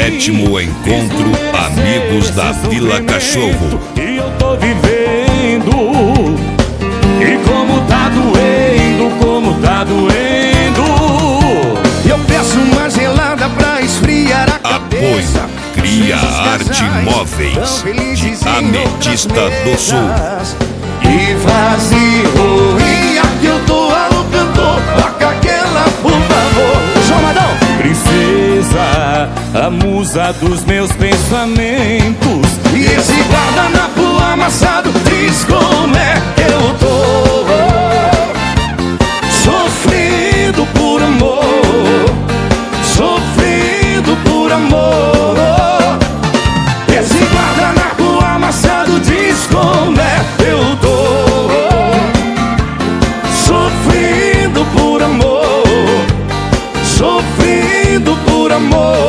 7º encontro Amigos da Vila Cachorro. E eu tô vivendo, e como tá doendo, como tá doendo. Eu peço uma gelada pra esfriar a cabeça. Apoio Cria Arte Móveis de Ametista do Sul. E vazio, e aqui eu tô alocando. Toca aquela, por favor. João Madão. Princesa, a musa dos meus pensamentos. E esse guardanapo amassado diz como é que eu tô. Sofrendo por amor, sofrendo por amor. Esse guardanapo amassado diz como é que eu tô. Sofrendo por amor, sofrendo por amor.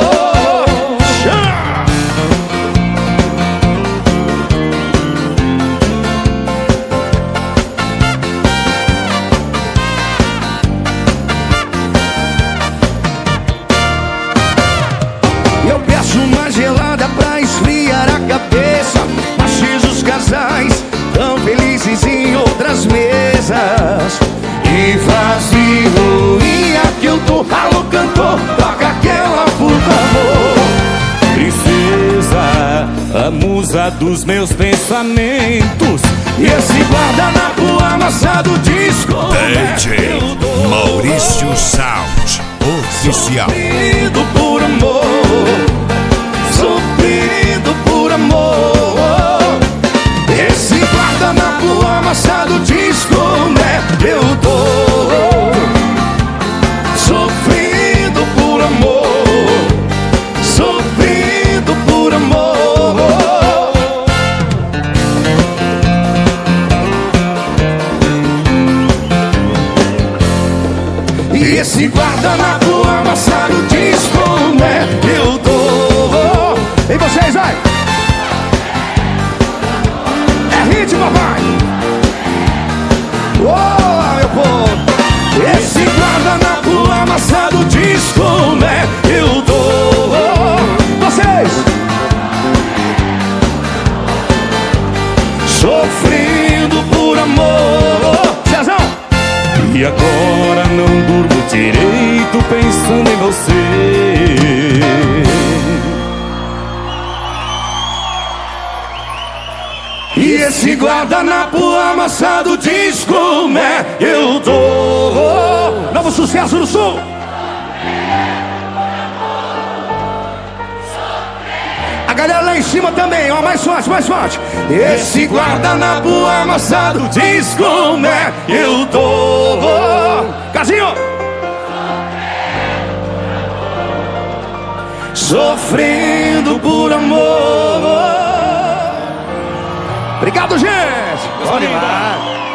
Eu peço uma gelada pra esfriar a cabeça. Achis os casais tão felizes em outras mesas. E vazio, e aqui eu tô, alô cantor, toca aquela, por favor. Princesa, a musa dos meus pensamentos. E esse guardanapo amassado diz como é que DJ eu tô. Maurício Sound Oficial. Sofrendo por amor, sofrendo por amor. Esse guardanapo amassado diz como é que eu tô. Sofrendo por amor, sofrendo por amor. E esse guardanapo amassado diz como é que eu tô. E vocês, vai! É ritmo, papai! Oh, meu povo! Esse guardanapo amassado diz como é que eu tô. Vocês! Sofrendo por amor. Cezão! E agora não durmo direito pensando em você. E esse guardanapo amassado diz como é que eu tô. Novo sucesso do Sul. A galera lá em cima também, ó, mais forte, mais forte. Esse guardanapo amassado diz como é que eu tô. Casinho. Sofrendo por amor. Obrigado, gente. Bom demais.